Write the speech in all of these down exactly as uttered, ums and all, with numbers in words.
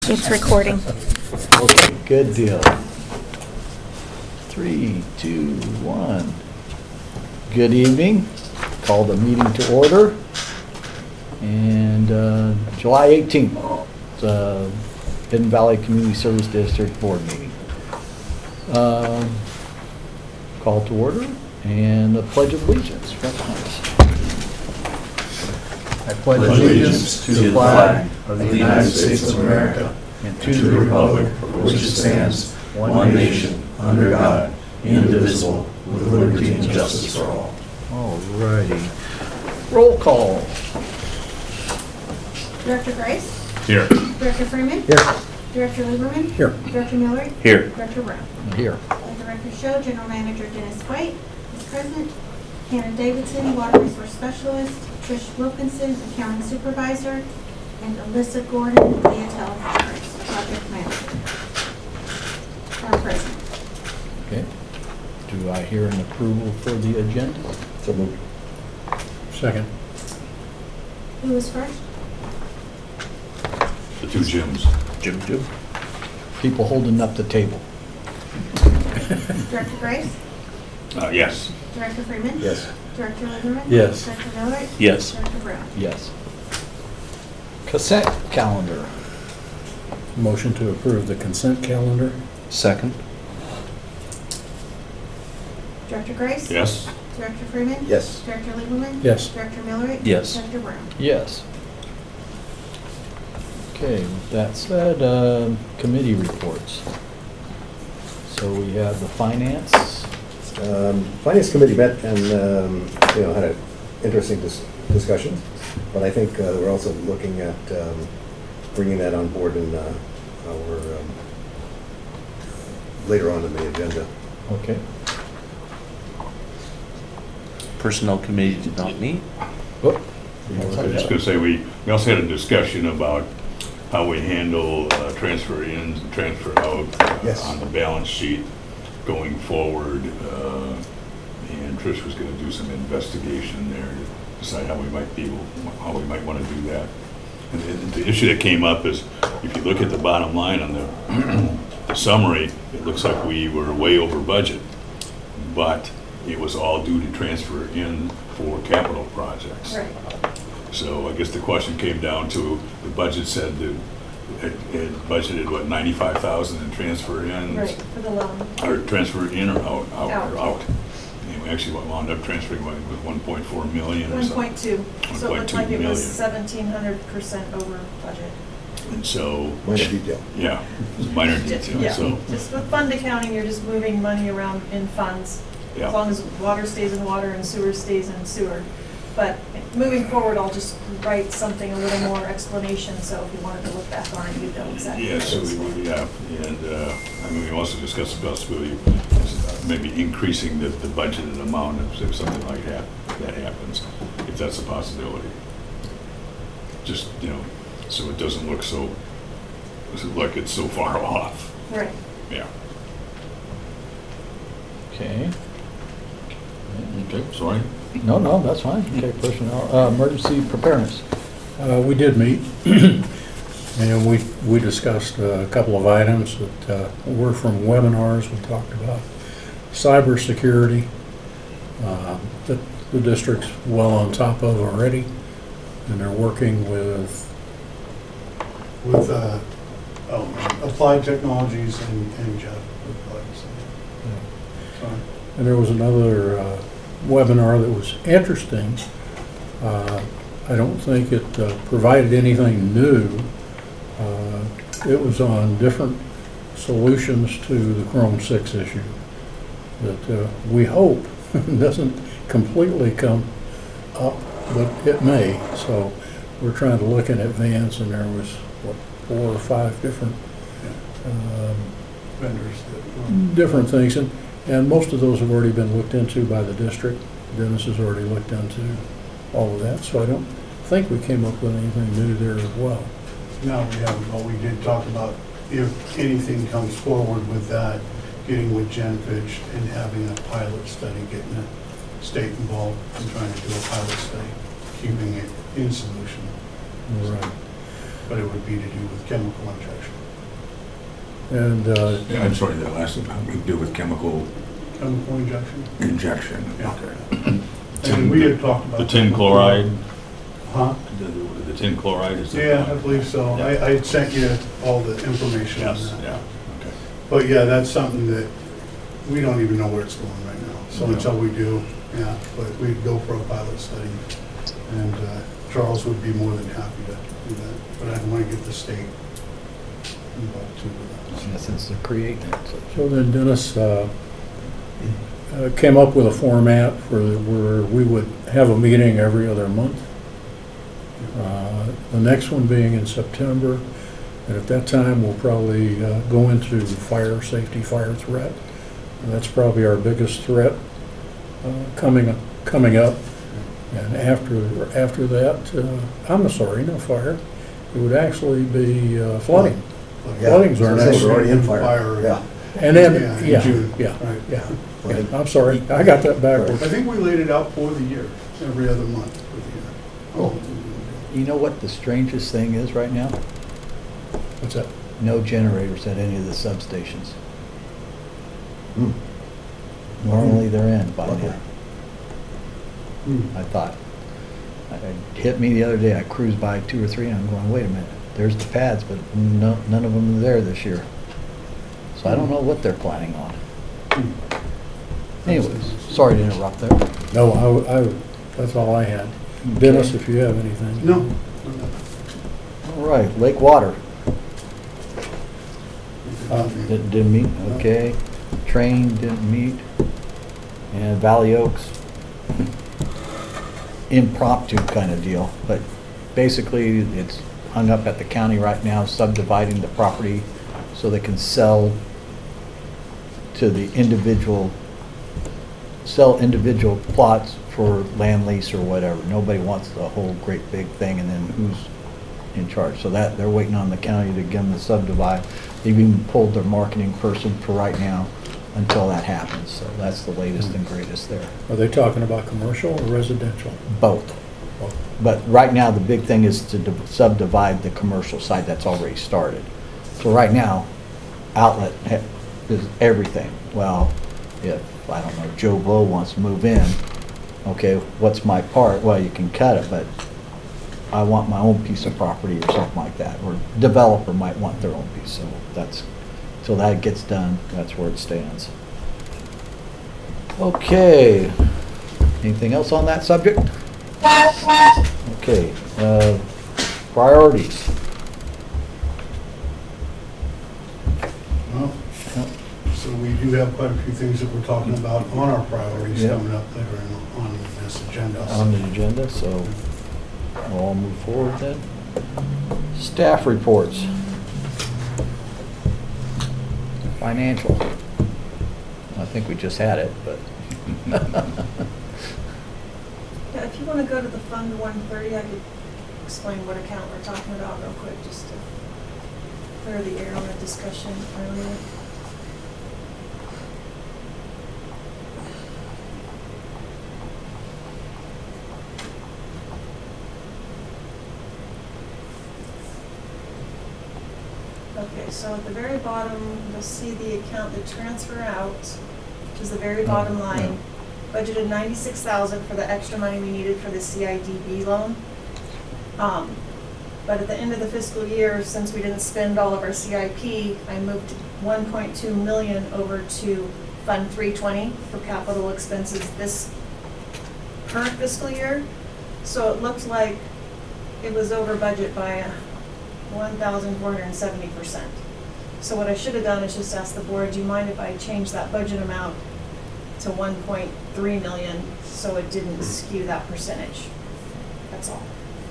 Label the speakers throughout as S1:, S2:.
S1: It's recording.
S2: Okay, good deal. Three, two, one. Good evening. Call the meeting to order. And uh, July eighteenth, uh, Hidden Valley Community Service District Board meeting. Um, Call to order and the Pledge of Allegiance. I pledge allegiance to the flag of the United States of America and to the republic for which it stands, one nation, under God, indivisible, with liberty and justice for all. All righty. Roll call.
S3: Director Grice?
S4: Here.
S3: Director Freeman?
S2: Here.
S3: Director Lieberman?
S2: Here.
S3: Director Miller?
S4: Here.
S3: Director Brown?
S2: Here.
S3: Let the record show General Manager Dennis White is present. Hannah Davidson, Water Resource Specialist. Trish Wilkinson, Accounting Supervisor. And Alyssa Gordon, Leotel Project Manager. Are present.
S2: Okay. Do I hear an approval for the agenda? So moved. Second.
S3: Who was first?
S4: The two Jims.
S2: Jim, Jim. People holding up the table.
S3: Director Grice?
S4: Uh, yes.
S3: Director Freeman?
S2: Yes.
S3: Director Lieberman?
S2: Yes.
S3: Director Miller?
S4: Yes.
S3: Director Brown?
S2: Yes. Consent calendar.
S5: Motion to approve the consent calendar.
S4: Second.
S3: Director Grice?
S4: Yes.
S3: Director Freeman?
S2: Yes.
S3: Director Lieberman?
S5: Yes.
S3: Director Miller?
S4: Yes.
S3: Director Brown?
S2: Yes. Okay, with that said, uh, committee reports. So we have the finance.
S6: Um, Finance Committee met and, um, you know, had an interesting dis discussion, but I think uh, we're also looking at um, bringing that on board in uh, our, um, later on in the agenda.
S2: Okay.
S7: Personnel committee did not meet.
S2: Oh,
S4: I was just going to say, we, we also had a discussion about how we handle uh, transfer ins and transfer out uh,
S6: Yes.
S4: on the balance sheet going forward. Uh, and Trish was going to do some investigation there to decide how we might be, how we might want to do that. And the, the issue that came up is, if you look at the bottom line on the, the summary, it looks like we were way over budget, but it was all due to transfer in for capital projects.
S3: Right.
S4: So I guess the question came down to, the budget said that it, it budgeted, what, ninety-five thousand in transfer in?
S3: Right, for the loan.
S4: Or transfer in or out, out,
S3: Out.
S4: or out. And we actually wound up transferring what, with one point four million or
S8: One
S4: something.
S8: point two, so it looked
S4: one point two
S8: like it was
S4: million.
S8: seventeen hundred percent over budget.
S4: And so,
S6: Minor detail.
S4: yeah, it's a minor
S8: Just-
S4: detail,
S8: Yeah,
S4: so,
S8: just with fund accounting, you're just moving money around in funds. As
S4: yeah.
S8: long as water stays in water and sewer stays in sewer. But moving forward, I'll just write something, a little more explanation, so if you wanted to look back on it, you'd know exactly.
S4: Yeah,
S8: what
S4: so
S8: it is.
S4: we, we- yeah, and, uh, I mean, we also discussed the possibility of maybe increasing the, the budgeted amount if, if something like that, that happens, if that's a possibility. Just, you know, so it doesn't look so, like it's so far off,
S8: Right.
S4: yeah.
S2: Okay.
S4: Okay, sorry.
S2: No, no, that's fine. Okay, personnel, uh, emergency preparedness.
S5: Uh, we did meet, and we we discussed uh, a couple of items that uh, were from webinars. We talked about cybersecurity uh, that the district's well on top of already, and they're working with.
S9: with uh, oh, Applied Technologies and, and Jeff. Applied, so, sorry.
S5: And there was another uh, webinar that was interesting. Uh, I don't think it uh, provided anything new. Uh, it was on different solutions to the Chrome six issue that uh, we hope doesn't completely come up, but it may. So we're trying to look in advance, and there was what, four or five different um,
S9: Vendors that,
S5: different things, and, and most of those have already been looked into by the district. Dennis has already looked into all of that, so I don't think we came up with anything new there as well.
S9: no, we haven't, but we did talk about if anything comes forward with that, getting with GenFitch and having a pilot study, getting the state involved and trying to do a pilot study, keeping it in solution.
S5: Right.
S9: But it would be to do with chemical injection.
S5: And, uh,
S4: Yeah, I'm sorry, that last, we deal with chemical
S9: Chemical injection.
S4: injection.
S9: Yeah.
S4: Okay.
S9: And we had talked about.
S4: The tin chloride,
S9: Huh?
S4: the, the tin chloride is. the-
S9: Yeah, I believe so.
S4: Yeah.
S9: I, I had sent you all the information on
S4: Yes,
S9: that.
S4: yeah, okay.
S9: But yeah, that's something that we don't even know where it's going right now. So
S4: No.
S9: until we do, yeah, but we'd go for a pilot study. And uh, Charles would be more than happy to do that. But I want to get the state involved too with
S2: In essence, they're creating it. so-
S5: so then Dennis uh, uh, came up with a format for, where we would have a meeting every other month. Uh, The next one being in September, and at that time, we'll probably uh, go into fire safety, fire threat. And that's probably our biggest threat uh, coming, coming up. And after, after that, uh, I'm sorry, no fire, it would actually be uh, flooding.
S9: that.
S6: Yeah.
S5: Floodings are
S6: So
S5: next.
S6: We're already in fire.
S9: Fire.
S6: Yeah.
S5: And
S9: Yeah,
S5: then,
S9: in
S5: yeah,
S9: June.
S5: yeah,
S9: Right.
S5: yeah.
S6: Right.
S5: Yeah, I'm sorry, I got that backwards.
S9: I think we laid it out for the year, every other month for the year.
S2: Oh. You know what the strangest thing is right now?
S5: What's that?
S2: No generators at any of the substations.
S6: Hmm.
S2: Normally they're in by
S6: Okay.
S2: now,
S9: Hmm.
S2: I thought. It hit me the other day, I cruised by two or three and I'm going, wait a minute, there's the pads, but no, none of them are there this year. So I don't know what they're planning on. Anyways, sorry to interrupt there.
S5: No, I, I, that's all I had. Dennis, if you have anything.
S9: No.
S2: All right, lake water,
S5: Uh,
S2: didn't, didn't meet, okay. Train didn't meet. And Valley Oaks, impromptu kind of deal, but basically it's hung up at the county right now, subdividing the property so they can sell to the individual, sell individual plots for land lease or whatever. Nobody wants the whole great big thing and then who's in charge. So that, they're waiting on the county to give them the subdivide. They've even pulled their marketing person for right now until that happens. So that's the latest and greatest there.
S5: Are they talking about commercial or residential?
S2: Both. But right now, the big thing is to div- subdivide the commercial side that's already started. So right now, outlet ha- is everything. Well, if, I don't know, Joe Blow wants to move in, okay, what's my part? Well, you can cut it, but I want my own piece of property or something like that. Or developer might want their own piece, so that's, till that gets done, that's where it stands. Okay, anything else on that subject? Okay, uh, priorities.
S9: Well, so we do have quite a few things that we're talking about on our priorities
S2: Yeah.
S9: coming up that are in- on this agenda.
S2: On the agenda, so we'll all move forward then. Staff reports. Financial. I think we just had it, but.
S8: Yeah, if you want to go to the Fund one thirty, I could explain what account we're talking about real quick, just to clear the air on the discussion earlier. Okay, so at the very bottom, you'll see the account, the transfer out, which is the very bottom
S2: Oh,
S8: line. Budgeted ninety-six thousand for the extra money we needed for the C I D B loan. Um, But at the end of the fiscal year, since we didn't spend all of our C I P, I moved one point two million over to Fund three twenty for capital expenses this current fiscal year. So it looked like it was over budget by one thousand four hundred seventy percent. So what I should have done is just ask the board, do you mind if I change that budget amount to one point three million so it didn't skew that percentage? That's all.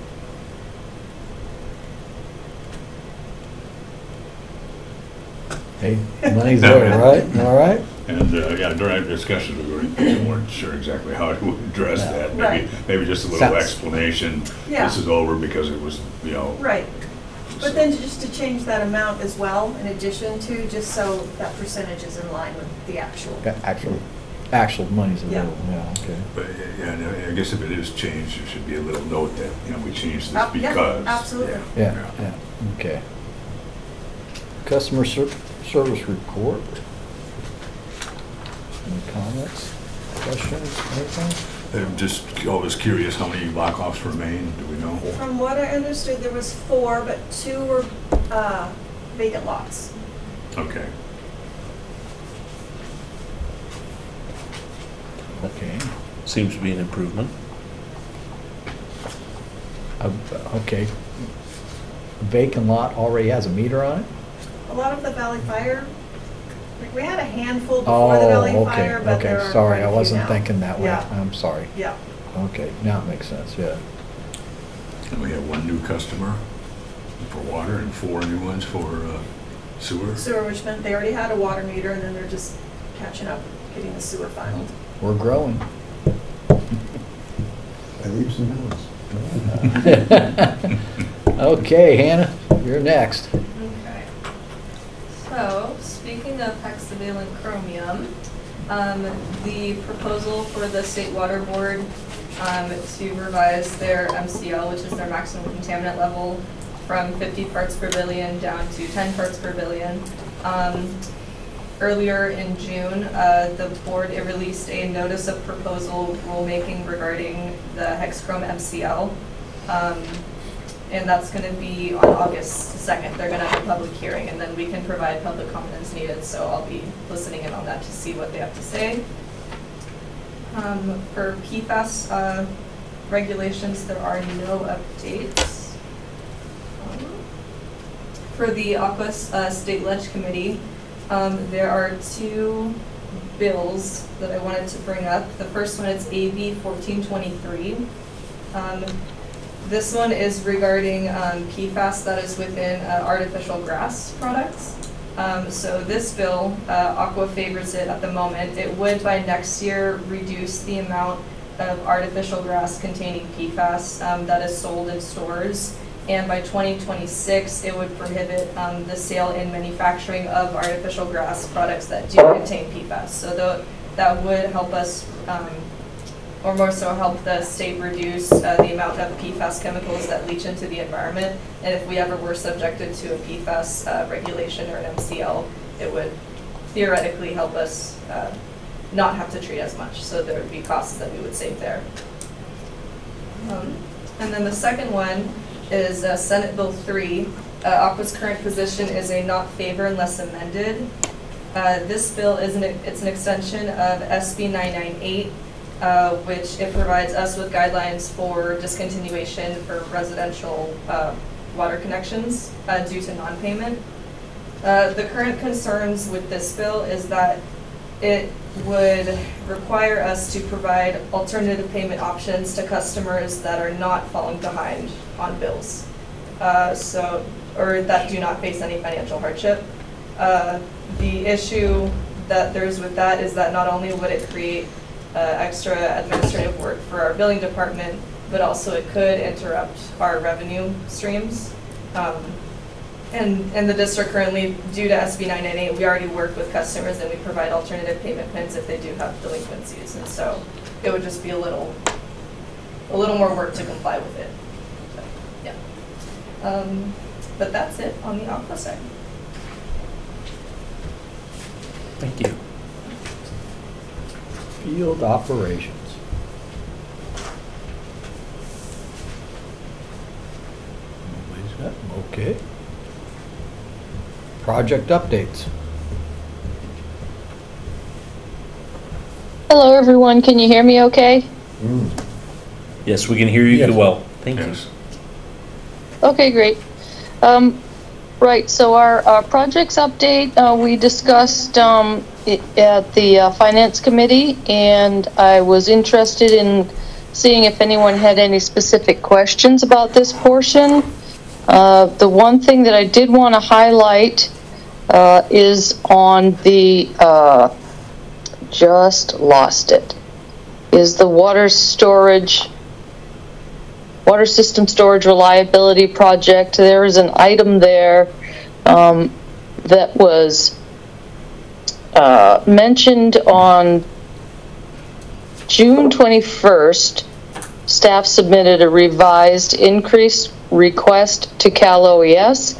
S2: Hey, money's there, right? All right?
S4: And, uh, yeah, during our discussions, we weren't, we weren't sure exactly how to address
S2: Yeah.
S4: that. Maybe,
S8: Right.
S4: maybe just a little
S2: Sounds-
S4: explanation.
S8: Yeah.
S4: This is over because it was, you know.
S8: Right.
S4: so-
S8: But then just to change that amount as well, in addition to, just so that percentage is in line with the actual.
S2: Yeah, Actual, actual money's
S8: Yeah.
S2: available, yeah, okay.
S4: But, yeah, and I guess if it is changed, there should be a little note that, you know, we changed this
S8: Uh, yeah,
S4: because.
S8: absolutely.
S2: Yeah, yeah, okay. Customer ser- service report. Any comments, questions, anything?
S4: I'm just always curious how many lockoffs remain, do we know?
S8: From what I understood, there was four, but two were uh, vacant lots.
S4: Okay.
S2: Okay.
S7: Seems to be an improvement.
S2: Uh, Okay. Vacant lot already has a meter on it?
S8: A lot of the Valley Fire, like, we had a handful before the Valley
S2: Oh, okay,
S8: Fire, but there
S2: okay,
S8: are
S2: sorry,
S8: quite a
S2: I
S8: few
S2: wasn't
S8: now.
S2: thinking that way.
S8: Yeah.
S2: I'm sorry.
S8: Yeah.
S2: Okay, now it makes sense, yeah.
S4: And we have one new customer for water and four new ones for uh, sewer.
S8: Sewer, which meant they already had a water meter, and then they're just catching up, getting the sewer filed.
S2: We're growing.
S6: By leaps and bounds.
S2: Okay, Hannah, you're next.
S1: Okay. So, speaking of hexavalent chromium, um, the proposal for the State Water Board um, to revise their M C L, which is their maximum contaminant level, from fifty parts per billion down to ten parts per billion. Um, Earlier in June, uh, the board it released a notice of proposal rulemaking regarding the Hexchrome M C L. Um, and that's going to be on August second. They're going to have a public hearing, and then we can provide public comment as needed. So I'll be listening in on that to see what they have to say. Um, for P FAS uh, regulations, there are no updates. Um, for the Aquas uh, State Ledge Committee, Um, there are two bills that I wanted to bring up. The first one is A B fourteen twenty-three. Um, this one is regarding um, P FAS that is within uh, artificial grass products. Um, so this bill, uh, Aqua favors it at the moment. It would by next year reduce the amount of artificial grass containing P FAS um, that is sold in stores. And by twenty twenty-six, it would prohibit um, the sale and manufacturing of artificial grass products that do contain P FAS. So the, that would help us, um, or more so help the state reduce uh, the amount of P FAS chemicals that leach into the environment. And if we ever were subjected to a P FAS uh, regulation or an M C L, it would theoretically help us uh, not have to treat as much. So there would be costs that we would save there. Um, and then the second one is uh, Senate Bill three. Uh, Aqua's current position is a not favor unless amended. Uh, this bill is an, it's an extension of S B nine ninety-eight, uh, which it provides us with guidelines for discontinuation for residential uh, water connections uh, due to non-payment. Uh, the current concerns with this bill is that it would require us to provide alternative payment options to customers that are not falling behind on bills, uh, so or that do not face any financial hardship. Uh, the issue that there's with that is that not only would it create uh, extra administrative work for our billing department, but also it could interrupt our revenue streams. Um, And, and the district currently, due to S B nine ninety-eight, we already work with customers and we provide alternative payment plans if they do have delinquencies. And so it would just be a little, a little more work to comply with it. So, yeah. Um, but that's it on the Aqua side.
S7: Thank you.
S2: Field operations. Nobody's got, okay. Project updates.
S10: Hello, everyone. Can you hear me okay?
S6: Mm.
S7: Yes, we can hear you
S5: Yes.
S7: well. Thank you.
S4: Yes.
S10: Okay, great. Um, right, so our, our projects update, uh, we discussed um, it at the uh, Finance Committee, and I was interested in seeing if anyone had any specific questions about this portion. Uh, the one thing that I did want to highlight uh, is on the, uh, just lost it, is the water storage, water system storage reliability project. There is an item there um, that was uh, mentioned on June twenty-first. Staff submitted a revised increased request to Cal O E S.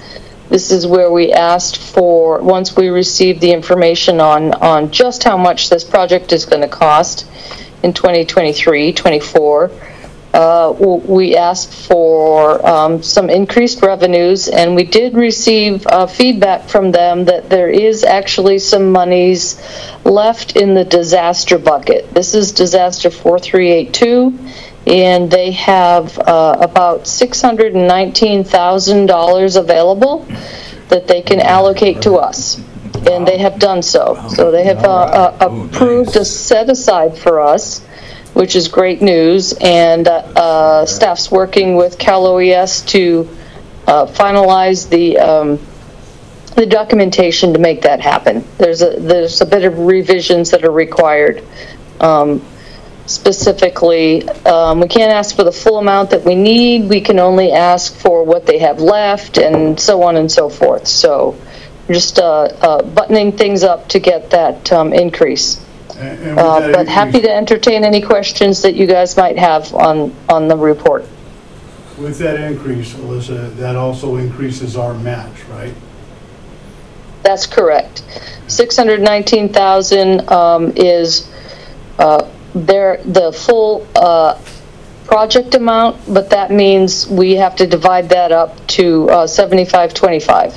S10: This is where we asked for, once we received the information on, on just how much this project is going to cost in twenty twenty-three, twenty-four, uh, we asked for um, some increased revenues, and we did receive uh, feedback from them that there is actually some monies left in the disaster bucket. This is disaster four three eight two. And they have uh, about six hundred nineteen thousand dollars available that they can allocate to us. And they have done so. So they have uh, uh, approved a set aside for us, which is great news. And uh, uh, staff's working with Cal O E S to uh, finalize the um, the documentation to make that happen. There's a, there's a bit of revisions that are required. Um, Specifically, um, we can't ask for the full amount that we need. We can only ask for what they have left, and so on and so forth. So we're just uh, uh, buttoning things up to get that um, increase.
S9: And- and with
S10: Uh,
S9: that
S10: but happy
S9: increase-
S10: to entertain any questions that you guys might have on, on the report.
S9: With that increase, Alyssa, that also increases our match, right?
S10: That's correct. six hundred nineteen thousand um, is uh, their, the full uh, project amount, but that means we have to divide that up to uh, seventy-five twenty-five.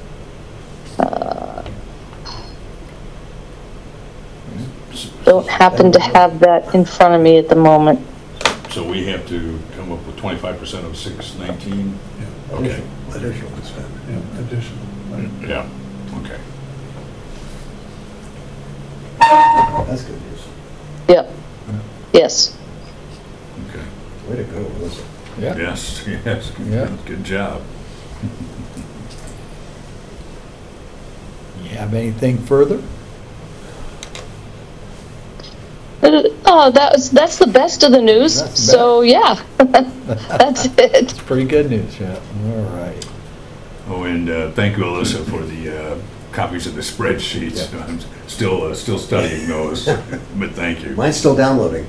S10: Uh, don't happen to have that in front of me at the moment.
S4: So we have to come up with twenty-five percent of six nineteen?
S9: Yeah.
S4: Okay,
S6: Additional to spend.
S9: Yeah, additional. right.
S4: yeah, okay.
S6: That's good news.
S10: Yep. Yes.
S4: Okay.
S6: Way to go, Melissa.
S2: Yeah.
S4: Yes, yes,
S2: Yeah.
S4: good, good job.
S2: You have anything further?
S10: Uh, Oh, that was, that's the best of the news.
S2: That's the
S10: So, yeah, that's it.
S2: It's pretty good news, yeah. All right.
S4: Oh, and uh, thank you, Alyssa, for the uh, copies of the spreadsheets. I'm still, uh, still studying those, but thank you.
S6: Mine's still downloading.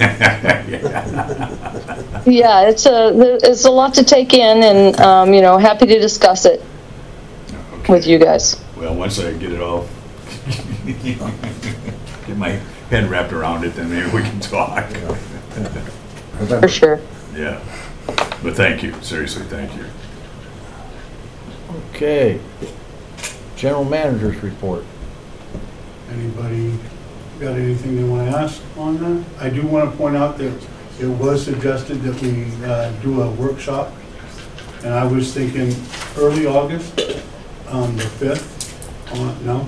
S10: Yeah, it's a, it's a lot to take in, and, um, you know, happy to discuss it
S4: Okay.
S10: with you guys.
S4: Well, once I get it all, get my head wrapped around it, then maybe we can talk.
S10: For sure.
S4: Yeah, but thank you, seriously, thank you.
S2: Okay. General Manager's report.
S9: Anybody got anything they want to ask on that? I do want to point out that it was suggested that we uh, do a workshop, and I was thinking early August, um, the fifth, on, no?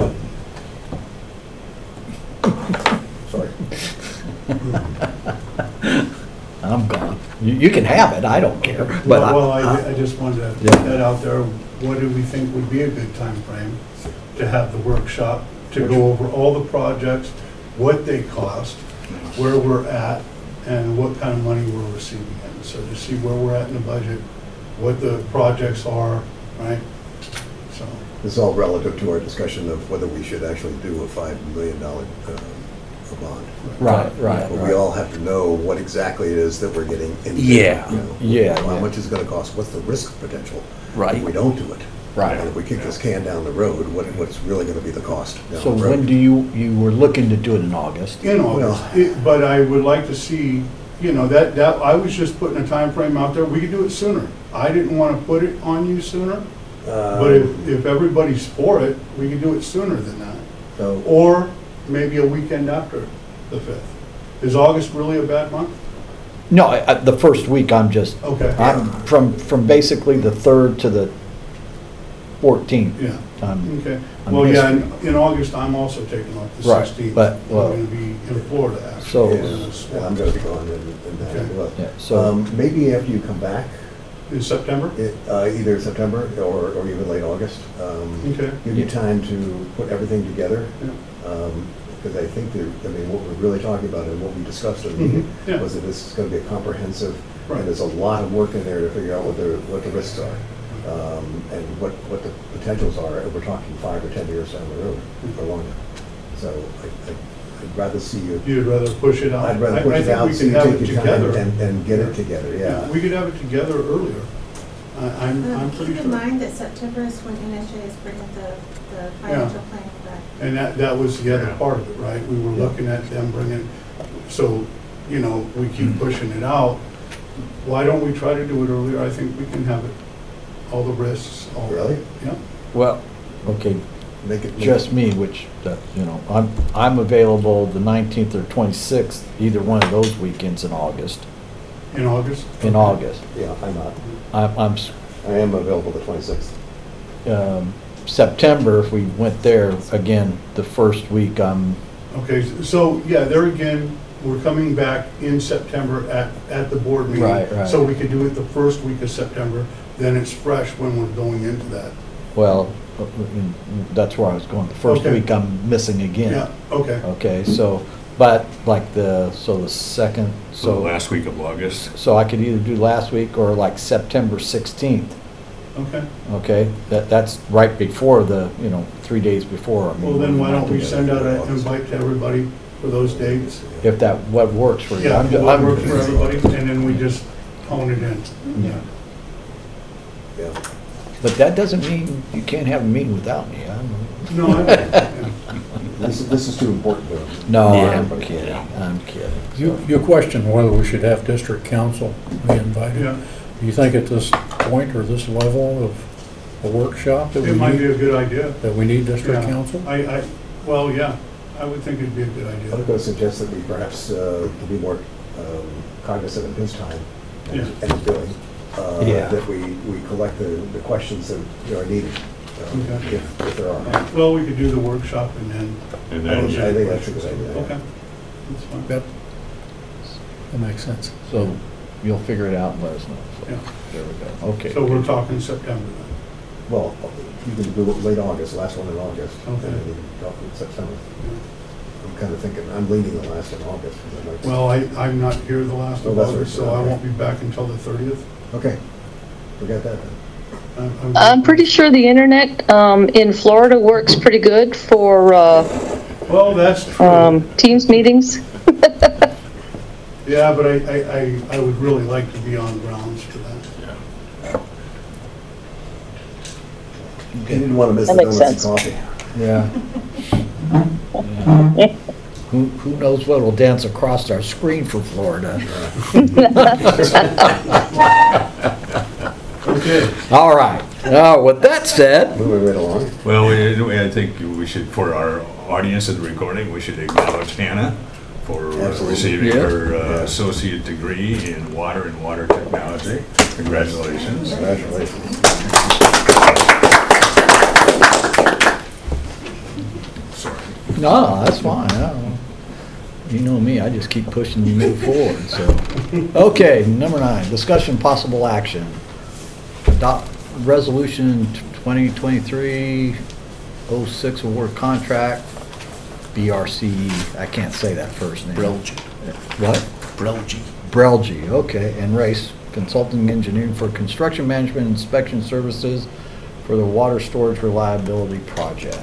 S6: Sorry.
S2: I'm gone. You, you can have it, I don't care. But I-
S9: Well, I, I just wanted to
S2: Yeah.
S9: put that out there. What do we think would be a good time frame to have the workshop, to go over all the projects, what they cost, where we're at, and what kind of money we're receiving in. So to see where we're at in the budget, what the projects are, right? So,
S6: This is all relative to our discussion of whether we should actually do a five million dollar uh, bond.
S2: Right, right,
S6: But we
S2: right.
S6: all have to know what exactly it is that we're getting into.
S7: Yeah.
S6: you know,
S2: Yeah,
S6: How
S2: yeah.
S6: much is it gonna cost? What's the risk potential?
S7: Right.
S6: If we don't do it.
S2: Right.
S6: And if we kick this can down the road, what, what's really gonna be the cost down
S2: So
S6: the road?
S2: when do you, you were looking to do it in August?
S9: in August,
S6: Well-
S9: It- but I would like to see, you know, that, that, I was just putting a time frame out there. We could do it sooner. I didn't want to put it on you sooner, but if,
S6: Um,
S9: if everybody's for it, we could do it sooner than that.
S6: So,
S9: Or maybe a weekend after the fifth. Is August really a bad month?
S2: No, I- I- the first week, I'm just,
S9: Okay.
S2: I'm from, from basically the third to the fourteenth.
S9: Yeah,
S2: I'm-
S9: okay.
S2: I'm
S9: Well, yeah, in,
S2: missing.
S9: in August, I'm also taking off the
S2: Right,
S9: sixteenth.
S2: but, well-
S9: I'm gonna be in Florida, actually.
S2: So-
S6: yeah, and I'm gonna be gone in, in that as
S9: Okay.
S6: well.
S2: Yeah, so,
S6: Um, maybe after you come back,
S9: In September?
S6: it, uh, either September or, or even late August, um,
S9: Okay.
S6: give you time to put everything together.
S9: Yeah.
S6: Um, Because I think that, I mean, what we're really talking about and what we discussed in the meeting
S9: Mhm, yeah.
S6: was that this is gonna be a comprehensive,
S9: Right.
S6: and there's a lot of work in there to figure out what the, what the risks are, um, and what, what the potentials are, and we're talking five or ten years down the road, or longer. So I, I- I'd rather see you,
S9: You'd rather push it out?
S6: I'd rather
S9: I-
S6: push
S9: I
S6: it
S9: think
S6: out,
S9: we
S6: so
S9: can
S6: you
S9: have
S6: take
S9: it
S6: your time
S9: together.
S6: and, and get it together, yeah.
S9: We could have it together earlier. I- I'm,
S3: Um,
S9: I'm pretty
S3: Keep in
S9: sure.
S3: mind that September is when N H A is bringing the, the financial plan back.
S9: And that, that was the other
S4: Yeah.
S9: part of it, right? We were looking at them bringing, so, you know, we keep pushing it out. Why don't we try to do it earlier? I think we can have it, all the risks, all.
S6: Really?
S9: Yeah.
S2: Well, okay,
S6: Make it. make
S2: just
S6: it-
S2: me, which, that, you know, I'm, I'm available the nineteenth or twenty-sixth, either one of those weekends in August,
S9: In August?
S2: in August.
S6: Yeah, I'm not.
S2: I'm, I'm, s-
S6: I am available the twenty-sixth.
S2: um, September, if we went there, again, the first week, I'm,
S9: Okay, so, yeah, there again, we're coming back in September at, at the board meeting.
S2: Right, right.
S9: So we could do it the first week of September, then it's fresh when we're going into that.
S2: well, uh, that's where I was going. The first
S9: Okay.
S2: week, I'm missing again.
S9: Yeah, okay.
S2: Okay, so, but like the, so the second,
S4: So the
S2: so,
S4: last week of August.
S2: so I could either do last week or like September sixteenth,
S9: Okay.
S2: okay? That, that's right before the, you know, three days before. I mean,
S9: Well, then why don't we
S2: we're not
S9: send out
S2: together.
S9: an invite to everybody for those dates?
S2: If that, what works for you.
S9: Yeah,
S2: I'm-
S9: what
S2: I'm-
S9: works for everybody, and then we just hone it in.
S2: Yeah.
S6: Yeah.
S2: But that doesn't mean you can't have a meeting without me. I'm-
S9: No, I, yeah.
S6: This is, this is too important to.
S2: No,
S7: Yeah.
S2: I'm kidding, I'm kidding.
S5: You, you question whether we should have district council be invited.
S9: Yeah,
S5: Do you think at this point or this level of a workshop that we
S9: it might be
S5: need,
S9: a good idea.
S5: that we need district
S9: Yeah.
S5: council?
S9: I, I, well, yeah, I would think it'd be a good
S6: I was
S9: idea.
S6: going to suggest that we perhaps, uh, to be more um, cognizant of his time and
S9: Yeah.
S6: and his billing, uh,
S2: Yeah.
S6: that we, we collect the, the questions that are needed, um,
S9: Okay.
S6: if, if there are.
S9: Well, we could do the workshop and then.
S4: And
S6: I
S4: then,
S6: think I think that's a good idea.
S9: Okay, that's fine.
S5: Yep. That makes sense.
S2: So you'll figure it out and let us know. So,
S9: Yeah.
S2: there we go, okay.
S9: So we're talking September then.
S6: Well, you can do it late August, last one in August.
S9: Okay.
S6: And then you can talk in September. I'm kind of thinking, I'm leaning the last in August. 'cause I might-
S9: Well, I, I'm not here the last
S6: Oh,
S9: of
S6: that's right.
S9: August, so I
S6: Okay.
S9: won't be back until the thirtieth.
S6: Okay, forget that then.
S9: I'm
S10: I'm pretty sure the internet um, in Florida works pretty good for uh,
S9: Well, that's true.
S10: um, Teams meetings.
S9: Yeah, but I, I, I, I would really like to be on grounds for that.
S6: You didn't want to miss
S10: That
S6: the
S10: makes
S6: donuts
S10: sense.
S6: and coffee.
S2: Yeah. Yeah. Who, who knows what will dance across our screen for Florida?
S9: Okay,
S2: All right, now with that said,
S6: Moving right along.
S4: well, we- I think we should, for our audience of the recording, we should acknowledge Hannah for uh,
S6: Absolutely.
S4: receiving
S2: Yeah.
S4: her uh,
S6: Yeah.
S4: associate degree in water and water technology. Congratulations.
S6: Congratulations.
S4: Sorry.
S2: no, that's fine. I don't know. You know me, I just keep pushing you move forward, so. Okay, number nine, discussion possible action. Adopt resolution twenty twenty-three oh six award contract, B R C E, I can't say that first name.
S7: Brelgy.
S2: What?
S7: Brelgy.
S2: Brelgy, okay, and Race Consulting Engineering for construction management inspection services for the water storage reliability project.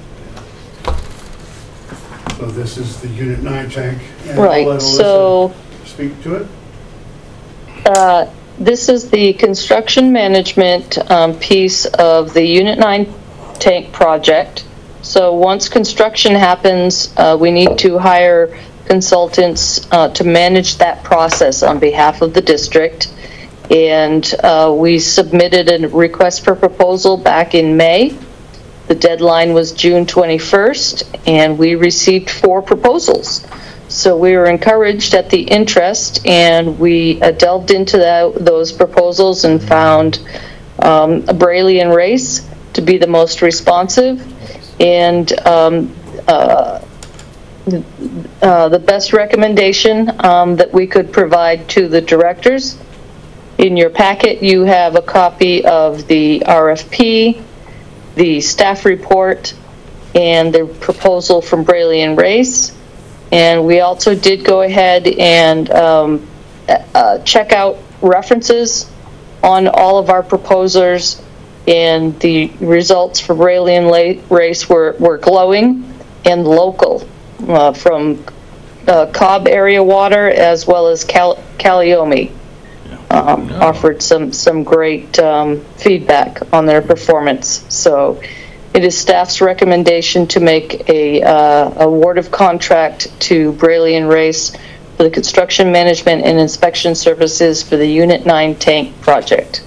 S9: so this is the Unit nine tank. and I'll let
S10: Right,
S9: Alyssa
S10: so
S9: Speak to it?
S10: uh, this is the construction management um, piece of the Unit nine tank project. So once construction happens, uh, we need to hire consultants uh, to manage that process on behalf of the district. And uh, we submitted a request for proposal back in May. The deadline was June twenty-first, and we received four proposals. So we were encouraged at the interest, and we uh, delved into that, those proposals and found um, Braley and Race to be the most responsive and um, uh, uh, the best recommendation um, that we could provide to the directors. In your packet, you have a copy of the R F P, the staff report, and the proposal from Braley and Race. And we also did go ahead and um, uh, check out references on all of our proposers, and the results for Braley and La- Race were, were glowing and local, uh, from uh, Cobb area water as well as Cal- Calliope. um,
S2: No.
S10: offered some, some great um, feedback on their performance. So it is staff's recommendation to make a uh, award of contract to Braley and Race for the construction management and inspection services for the Unit nine tank project.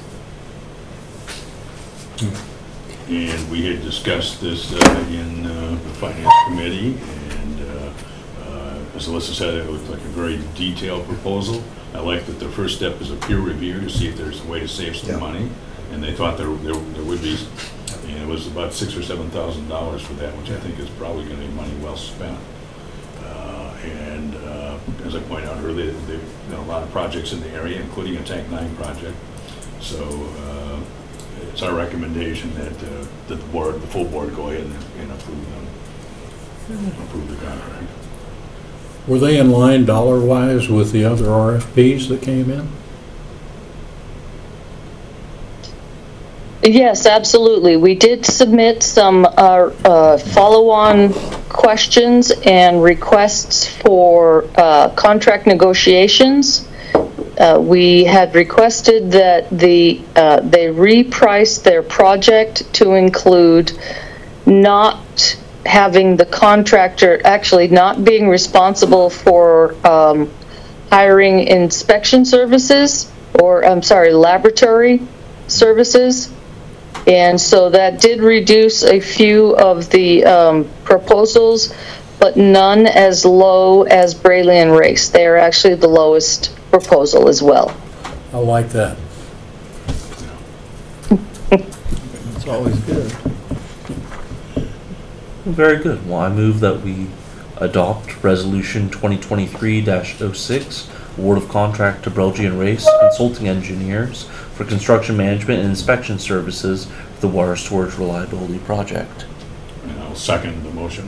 S4: And we had discussed this uh, in uh, the Finance Committee, and uh, uh, as Alyssa said, it looked like a very detailed proposal. I like that the first step is a peer review to see if there's a way to save some
S6: Yeah.
S4: money, and they thought there, there there would be, and it was about six or seven thousand dollars for that, which I think is probably going to be money well spent. Uh, And uh, as I pointed out earlier, there've been a lot of projects in the area, including a Tank nine project. So uh, it's our recommendation that, uh, that the board, the full board, go ahead and and approve them, approve the contract.
S5: Were they in line dollar-wise with the other R F Ps that came in?
S10: Yes, absolutely. We did submit some uh, uh, follow-on questions and requests for uh, contract negotiations. Uh, we had requested that the uh, they reprice their project to include not having the contractor, actually not being responsible for um, hiring inspection services, or I'm sorry, laboratory services. And so that did reduce a few of the um, proposals, but none as low as Braley and Race. They are actually the lowest proposal as well.
S5: I like that.
S2: It's always good.
S7: Very good. Well, I move that we adopt Resolution twenty twenty-three dash oh six, award of contract to Braley and Race Consulting Engineers for construction management and inspection services for the water storage reliability project.
S4: And I'll second the motion.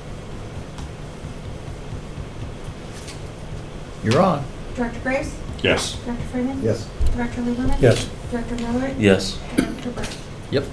S2: You're on.
S3: Director Grace?
S4: Yes.
S3: Director Freeman?
S6: Yes.
S3: Director Lieberman?
S5: Yes.
S3: Director Miller?
S7: Yes.
S3: Director Burke?
S2: Yep.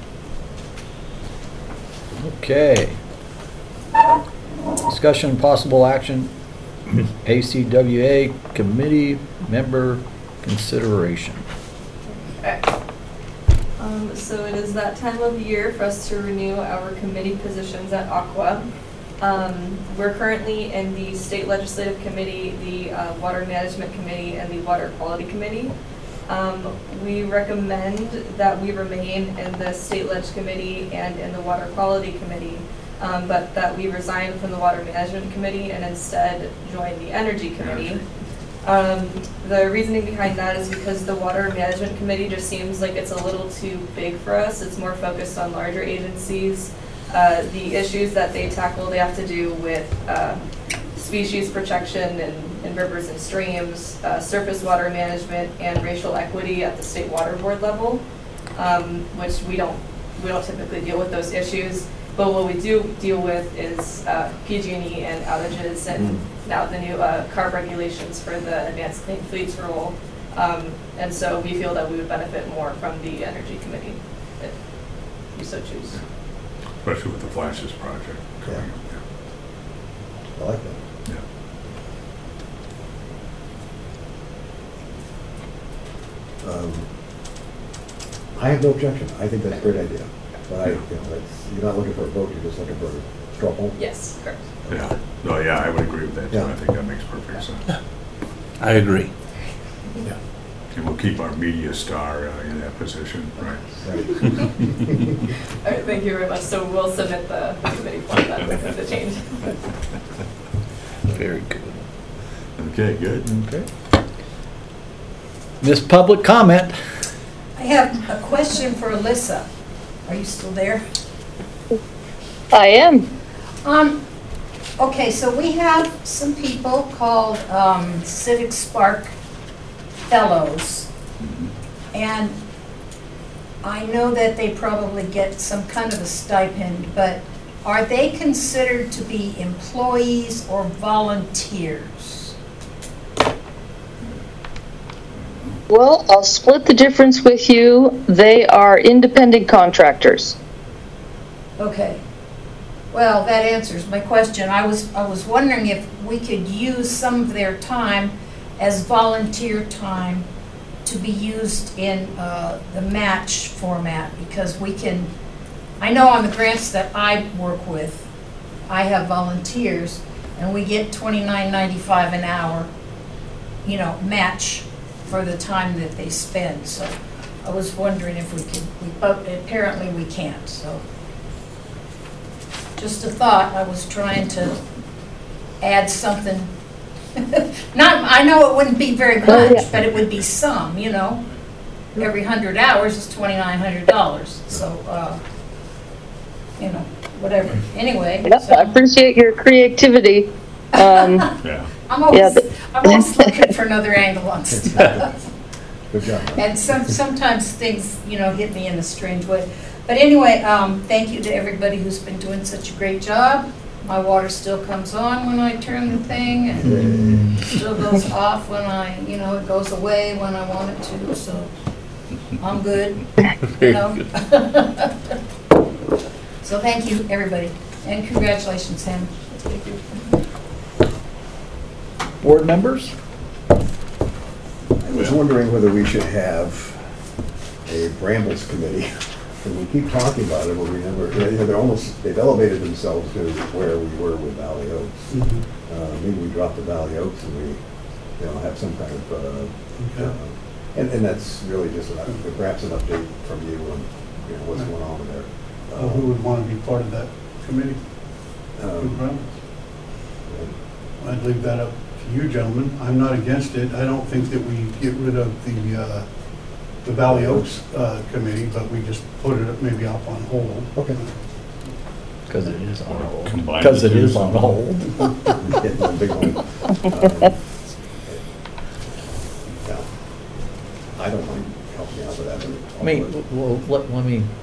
S2: Okay. Discussion and possible action, A C W A committee member consideration.
S1: Okay. Um, so it is that time of year for us to renew our committee positions at Aqua. Um, we're currently in the State Legislative Committee, the uh, Water Management Committee, and the Water Quality Committee. Um, we recommend that we remain in the State Leg Committee and in the Water Quality Committee, um, but that we resign from the Water Management Committee and instead join the Energy Committee. Um, the reasoning behind that is because the Water Management Committee just seems like it's a little too big for us. It's more focused on larger agencies. Uh, the issues that they tackle, they have to do with uh, species protection in, in rivers and streams, uh, surface water management, and racial equity at the state water board level, um, which we don't we don't typically deal with those issues. But what we do deal with is uh, P G and E and outages, and mm. now the new uh, CARB regulations for the Advanced Clean Fleets rule. Um, and so we feel that we would benefit more from the Energy Committee if you so choose.
S4: Especially with the Flashes project coming up.
S6: I like that.
S4: Yeah.
S6: Um, I have no objection. I think that's a great idea. But I, you know, it's, you're not looking for a vote, you're just looking for a straw poll.
S1: Yes, correct.
S4: Yeah. No, yeah, I would agree with that too.
S6: Yeah.
S4: I think that makes perfect sense.
S7: I agree.
S5: Yeah.
S4: And we'll keep our media star uh, in that position, right?
S6: Right.
S1: All right, thank you very much. So we'll submit the the committee form then with the change.
S7: Very good.
S4: Okay, good.
S2: Okay. Miss Public Comment.
S11: I have a question for Alyssa. Are you still there?
S10: I am.
S11: Um, okay, so we have some people called um, Civic Spark Fellows, and I know that they probably get some kind of a stipend, but are they considered to be employees or volunteers?
S10: Well, I'll split the difference with you. They are independent contractors.
S11: Okay. Well, that answers my question. I was I was wondering if we could use some of their time as volunteer time to be used in uh, the match format, because we can, I know on the grants that I work with, I have volunteers, and we get twenty-nine ninety-five an hour, you know, match for the time that they spend. So I was wondering if we could, we- but apparently we can't, so. Just a thought, I was trying to add something. Not, I know it wouldn't be very
S10: Oh, yeah.
S11: much, but it would be some, you know? Every hundred hours is twenty-nine hundred dollars, so, uh, you know, whatever. Anyway,
S10: Yep, I
S11: so,
S10: appreciate your creativity. Um,
S4: Yeah.
S11: I'm always,
S10: yeah,
S11: I'm always looking for another angle on stuff.
S6: Good job.
S11: And some, sometimes things, you know, hit me in a strange way. But anyway, um, thank you to everybody who's been doing such a great job. My water still comes on when I turn the thing, and still goes off when I, you know, it goes away when I want it to, so I'm good, you know? So thank you, everybody, and congratulations, Sam. Thank you.
S2: Board members?
S6: I was wondering whether we should have a Brambles committee. And we keep talking about it, but we never, you know, they're almost, they've elevated themselves to where we were with Valley Oaks.
S9: Mhm.
S6: Uh, maybe we drop the Valley Oaks and we, you know, have some kind of, uh,
S9: Okay.
S6: uh, and, and that's really just an up- perhaps an update from you on, you know, what's going on with there.
S9: Uh, Who would want to be part of that committee?
S6: Um,
S9: Who runs? I'd leave that up to you, gentlemen. I'm not against it. I don't think that we get rid of the, uh, the Valley Oaks uh, committee, but we just put it maybe up on hold.
S6: Okay.
S2: Because it is on hold.
S4: Combine
S2: Because
S4: the
S2: it
S4: two.
S2: is on hold.
S6: Getting one big one. Um, yeah. I don't mind helping out with that.
S2: I mean, well, let, let me,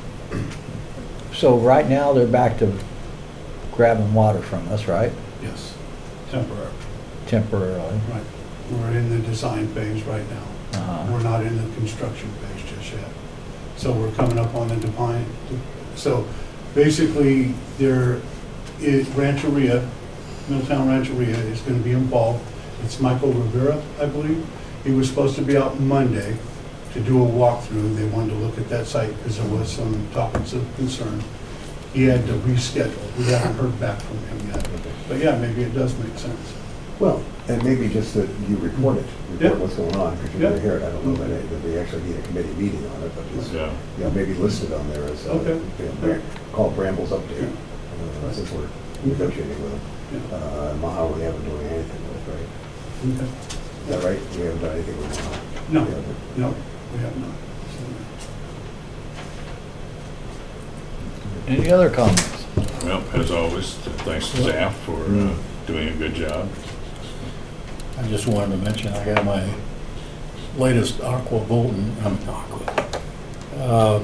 S2: so right now, they're back to grabbing water from us, right?
S9: Yes, temporary,
S2: Temporarily.
S9: right. We're in the design phase right now.
S2: Uh-huh.
S9: We're not in the construction phase just yet. So we're coming up on the define, so basically, there is Rancheria, Middletown Rancheria is gonna be involved. It's Michael Rivera, I believe. He was supposed to be out Monday to do a walkthrough. They wanted to look at that site because there was some topics of concern. He had to reschedule. We haven't heard back from him yet. But yeah, maybe it does make sense.
S6: Well, and maybe just that you report it,
S9: Yeah.
S6: report what's going on, because you're
S9: Yeah.
S6: gonna hear it. I don't know that, it- that they actually need a committee meeting on it, but just,
S4: Yeah.
S6: you know, maybe listed on there as, uh,
S9: Okay.
S6: you know, Bram- called Brambles Update, uh, since we're negotiating with them.
S9: Yeah.
S6: Uh, Maha, we haven't done anything with, right?
S9: Okay.
S6: Is that right? We haven't done anything with Maha?
S9: No,
S6: We haven't.
S9: no, we have not.
S2: Any other comments?
S4: Well, as always, thanks to staff for uh, doing a good job.
S5: I just wanted to mention, I got my latest Aqua Bulletin, I'm Aqua, um,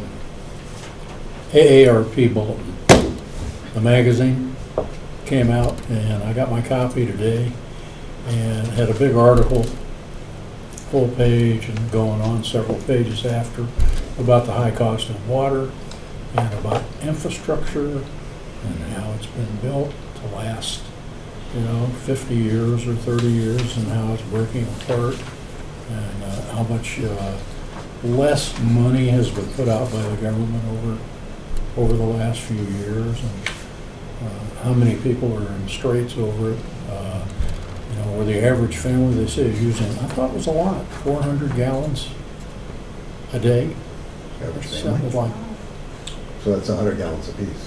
S5: A A R P Bulletin. The magazine came out, and I got my copy today, and had a big article, full page, and going on several pages after, about the high cost of water, and about infrastructure, and how it's been built to last, you know, fifty years or thirty years, and how it's breaking apart, and uh, how much uh, less money has been put out by the government over over the last few years, and uh, how many people are in straits over it. Uh, you know, where the average family, they say, is using, I thought it was a lot, four hundred gallons a day.
S6: Average
S5: Something
S6: family.
S5: like,
S6: So that's a hundred gallons apiece.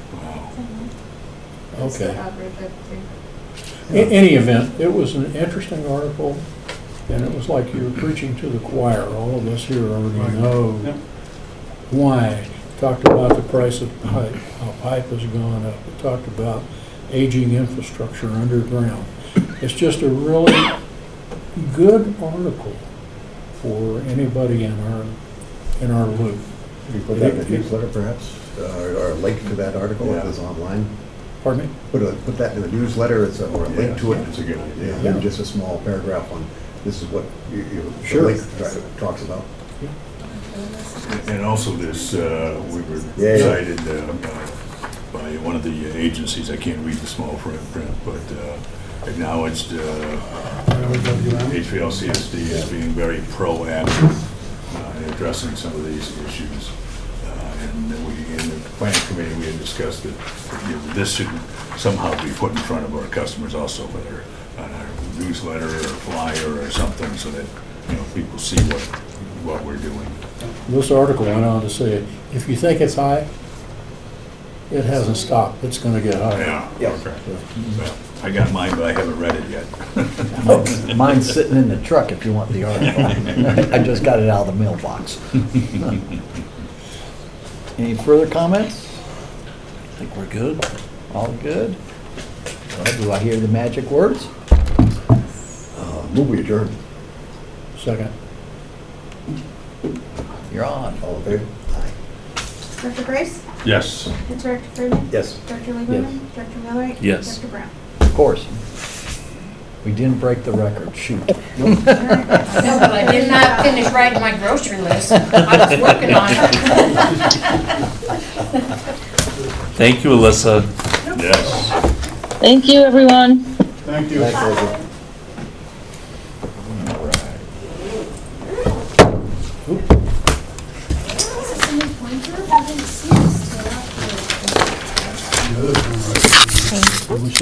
S1: That's the
S5: okay.
S1: average, I think.
S5: In any event, it was an interesting article, and it was like you were preaching to the choir. All of us here already
S9: Right.
S5: know
S9: Yep.
S5: why. Talked about the price of pipe, how pipe has gone up. We talked about aging infrastructure underground. It's just a really good article for anybody in our, in our loop.
S6: Can you put that in the newsletter perhaps, uh, or a link to that article if
S4: Yeah.
S6: it's online?
S5: Pardon me?
S6: Put a, put that in the newsletter, it's a, or a link to it.
S4: It's a good idea.
S6: Yeah, maybe just a small paragraph on, this is what you, you, the
S5: Sure.
S6: link tra- talks about.
S4: And also this, uh, we were
S6: Yeah, yeah.
S4: cited uh, by one of the agencies, I can't read the small print, print, but uh, acknowledged uh,
S9: W M.
S4: H V L C S D as being very proactive uh, in addressing some of these issues. Uh, And then we, in the planning committee, we had discussed that, you know, this should somehow be put in front of our customers also, whether on our newsletter or flyer or something, so that, you know, people see what, what we're doing.
S5: This article went on to say, if you think it's high, it hasn't stopped, it's gonna get higher.
S4: Yeah.
S6: Yeah.
S4: Okay. Well, I got mine, but I haven't read it yet.
S2: Mine's- Mine's sitting in the truck if you want the article. I just got it out of the mailbox. Any further comments?
S7: I think we're good.
S2: All good? Well, do I hear the magic words?
S6: Uh, Move we adjourn.
S5: Second.
S2: You're on.
S6: All in favor? Aye.
S3: Director Grace?
S4: Yes.
S3: Director Freeman?
S6: Yes.
S3: Director Lieberman? Director Miller?
S7: Yes.
S3: Director Brown?
S2: Of course. We didn't break the record, shoot.
S11: No, but I did not finish writing my grocery list. I was working on it.
S7: Thank you, Alyssa.
S4: Yes.
S10: Thank you, everyone.
S9: Thank you.
S6: Thanks, Elizabeth.
S9: The other one, right?